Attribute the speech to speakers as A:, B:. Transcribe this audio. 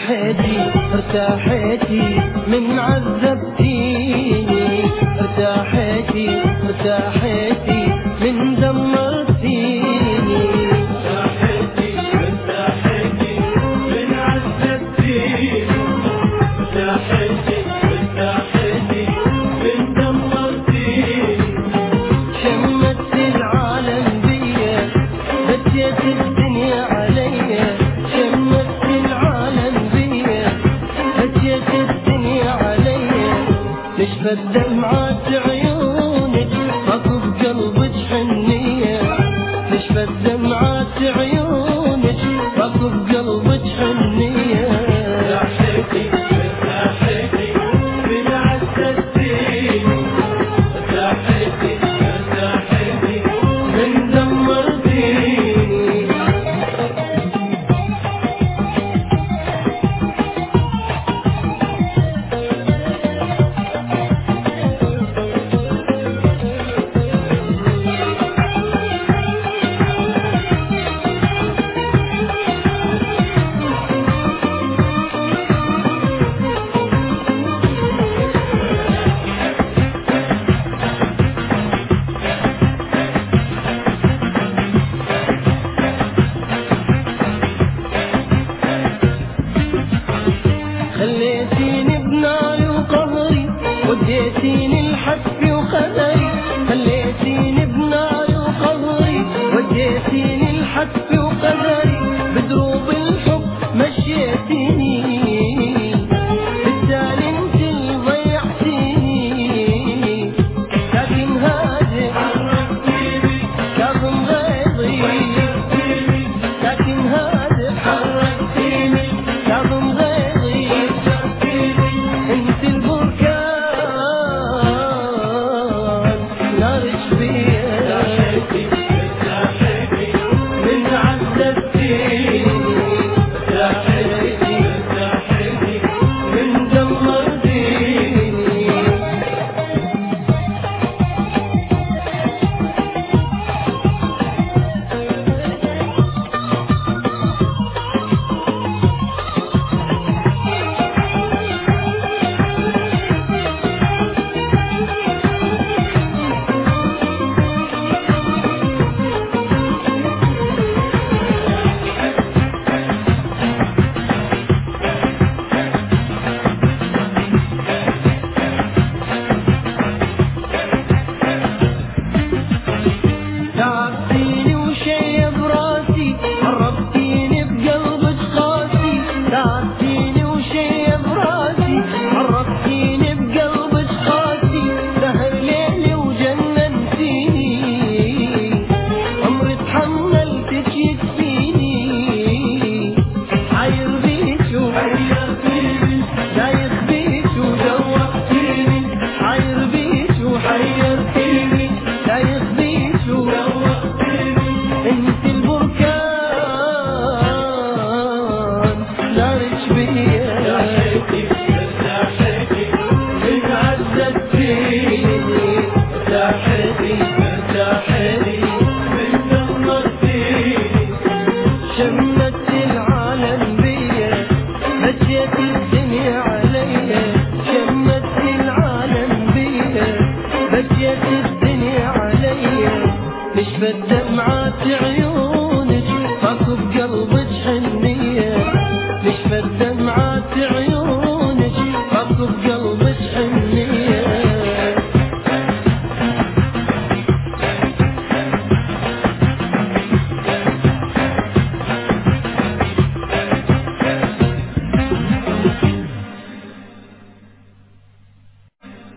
A: ارتاحتي ارتاحتي من عذبتيني، ارتاحتي ارتاحتي من دمرتيني،
B: ارتاحتي ارتاحتي من عذبتيني، ارتاحتي ارتاحتي من دمرتيني.
A: شمت العالم بيا بديت الدنيا عليا، شمت العالم بيا بديت الدنيا عليا، نشفت دمعات عيونك ماكو بقلبك حنية، نشفت دمعات عيونك ماكو بقلبك حنية.
B: ارتاحتي ارتاحتي من عذبتيني، ارتاحتي ارتاحتي
A: من دمرتيني. خليتيني بناري وقهري وديتيني لحسبي وقدري، خليتيني بناري وقهري وديتيني لحسبي وقدري، بدروب الحب مشيتيني بالتالي انت اللي ضيعتيني، لكن هادئ
B: حركتيني
A: كاظم غيظي،
B: غيرتيني
A: لكن هادئ
B: حركتيني
A: كاظم غيظي،
B: غيرتيني.
A: انت البركان نارش بيا
B: ارتاحتي ارتاحتي
A: من عذبتيني،
B: ارتاحتي ارتاحتي
A: من دمرتيني. تعبتيني وشي براسي، عرفتيني بقلبك قاسي، تعبتيني وشي براسي، عرفتيني بقلبك قاسي، سهر ليلي وجننتيني، عمري تحملتك يكفيني، حير بيك
B: غيرتيني
A: دايخ بيك
B: دوختيني
A: حير بيك
B: غيرتيني
A: دايخ بيك
B: دوختيني.
A: انت البركان نارش بيا
B: ارتاحتي